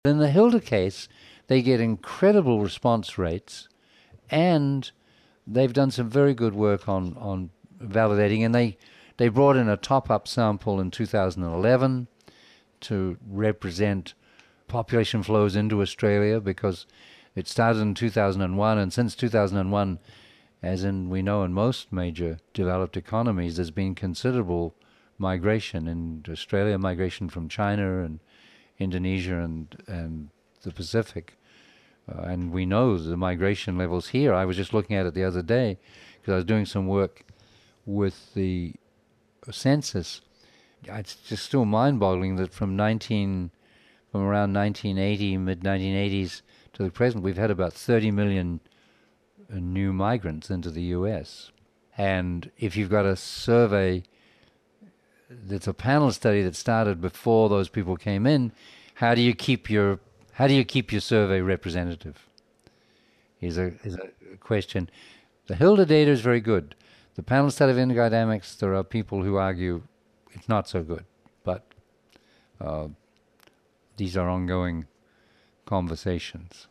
In the Hilda case, they get incredible response rates, and they've done some very good work on validating, and they brought in a top-up sample in 2011 to represent population flows into Australia, because it started in 2001, and since 2001, as in we know in most major developed economies, there's been considerable migration in Australia, migration from China and Indonesia and the Pacific. And we know the migration levels here. I was just looking at it the other day because I was doing some work with the census. It's just still mind-boggling that from around 1980, mid 1980s to the present, we've had about 30 million new migrants into the U.S. And if you've got a survey that's a panel study that started before those people came in, how do you keep your survey representative? Is a question. The Hilda data is very good. The panel study of indigo dynamics, there are people who argue it's not so good, but these are ongoing conversations.